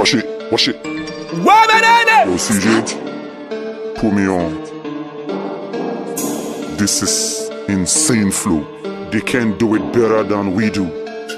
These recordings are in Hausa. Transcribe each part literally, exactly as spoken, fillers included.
Wash it, wash it. Yo, C J, put me on. This is insane flow. They can't do it better than we do.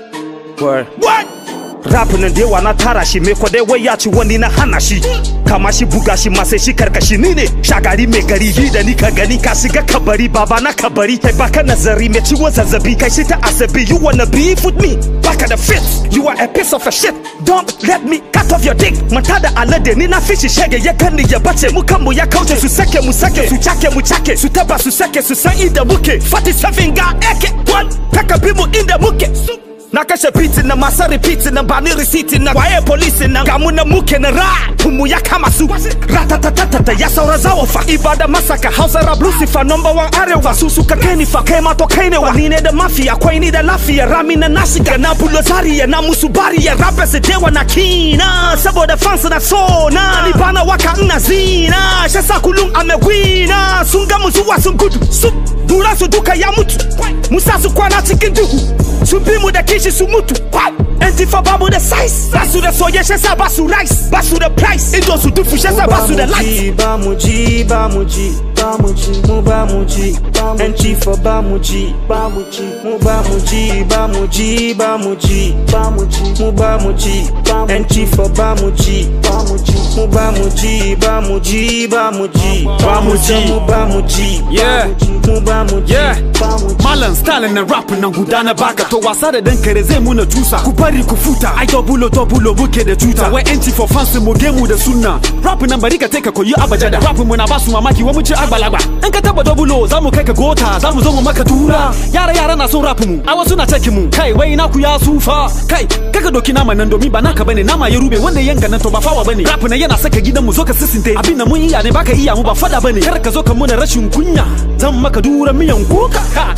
What? What? Rapping and they wanna tara shi me ko dai waya ci wani na hana shi kama shi buga shi masai shi karkashi ni ne shagari me gari hi da ni ka gani ka shiga kabari baba na kabari kai baka nazari me ciwon zazzabi kai shi ta asabi you wanna beef with me baka da fit you are a piece of a shit don't let me cut off your dick mata da alade ni na fishi shege ya gani ya bace mu kan mu ya kauce su sake mu sake su chake mu chake su taba su sake su san inda muke forty-seven ga ake one taka bi mu inda muke na kashe beat na masa repeat na bani receipt na waye police na gamu na muke na ra pumu ya kama su ratatatatata ya saura zawo fa ibada masaka Hausa rap Lucifer number one arewa su suka kai ni fa kai ma to kai ne wa ni ne da mafia kwai ni da lafiya rami na nasiga na bulo zariya na musu bariya rappers da wa na kina saboda fans na so na ni bana waka ina zina shasa kulum amewina sun ga musu wa sun gudu su dura su duka ya mutu musa su kwana cikin duhu su bi mu da kishi su mutu empty for babu the size basu da soye shesa basu rice basu the price indo su dufu shesa basu the light bamuji bamuji bamuji mu bamuji empty for bamuji bamuji mu bamuji bamuji bamuji bamuji mu bamuji empty for bamuji bamuji mu bamuji bamuji bamuji bamuji mu bamuji yeah mu bamuji yeah malan style na rap na gudana baka to wasa da dan kare zai muna tusa ku bari ku futa ai double double muke da tuta wai anti for fans mu gemu da sunna rap nan bari ka take koyi abajada rap mu na basu mamaki wa mu ci agbalagba in ka taba double zamu kai ka gota zamu zo mu maka tura yara yara na son rap mu a wasu na take mu kai wai na ku ya sufa kai kaga doki nama nan domin ba naka bane nama ya rube wanda yanka nan to ba fawa bane rap nan yana saka gidan mu zo ka sisinte abin da mun iya ne baka iya mu ba fada bane kar ka zo ka muna rashin kunya zan maka dura miyan kuka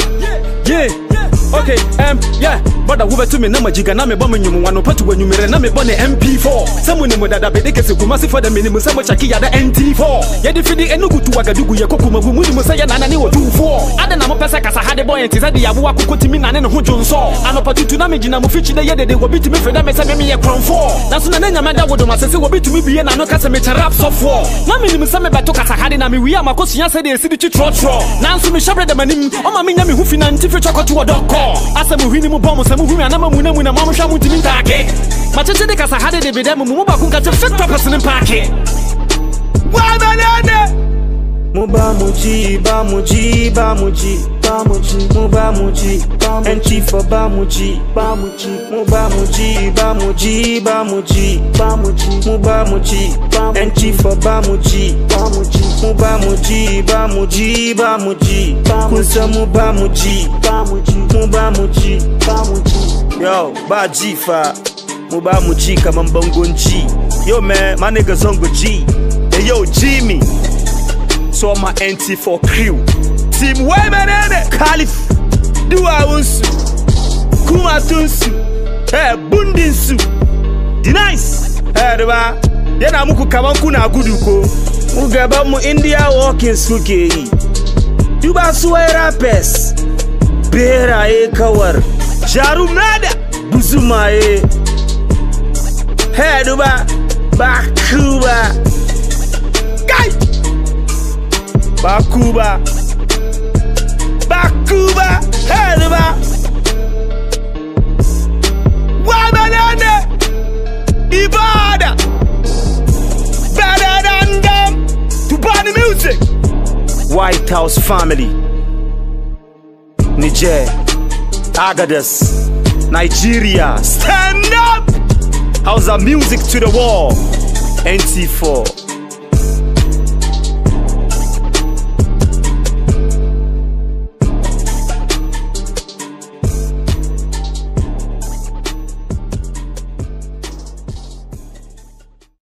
yeah okay um yeah bada hube to me na majiga na me ba mun yumu wano patu wanyu mere na me bone M P four samu ne mu dada be deke se kuma si fada me ni mu samu chaki ya da N T four ya di fidi enugu tu wagadugu ya kokuma mu mu sai ya nana ni wo two four ada na mo pesa kasa hade boy enti zadi ya wo akoko timi na ne ho jonso ano patu na me gina mu fichi de ye de wo bitimi feda me se me me ye crown four na so na nya me da wodo ma se se wo bitimi biye na no kasa me rap so four na me ni mu se me beto kasa hade na me wi amakosu ya se de esi di tro tro na so me shabre de manim o ma me nya me hu fina nti fi choko to doko asa mu hini mu bomo se mu hu na ma mu na mu na ma mu hwa mu timi take ma tete de kasa hade de be dem mu mu ba kun ka te fit purpose in parke wa banana mu ba mu ji ba mu ji ba mu ji ba mu ji mu ba mu ji and chief for ba mu ji ba mu ji mu ba mu ji ba mu ji ba mu ji ba mu ji mu ba mu ji and chief for ba mu ji ba mu ji mu ba mu ji ba mu ji ba mu ji kun san mu ba mu ji ba mu ji mu ba mu ji ba mu ji yo ba ji fa mu ba mu ji kaman bangon ji yo man my nigga zongo G hey yo Jimmy so my N T four crew team women in it Caliph Dua unsu Kuma tunsu eh bundinsu di nice eh deba yana muku kaman kuna gudu ko mu gaban mu India walking suke yi duba su wai rappers beraye kawar jarumada buzumaye eh duba bakuba kai bakuba bakuba hey duba wa banana ibada better than them to burn music White House family Niger Agadas Nigeria stand up how's the music to the wall N T four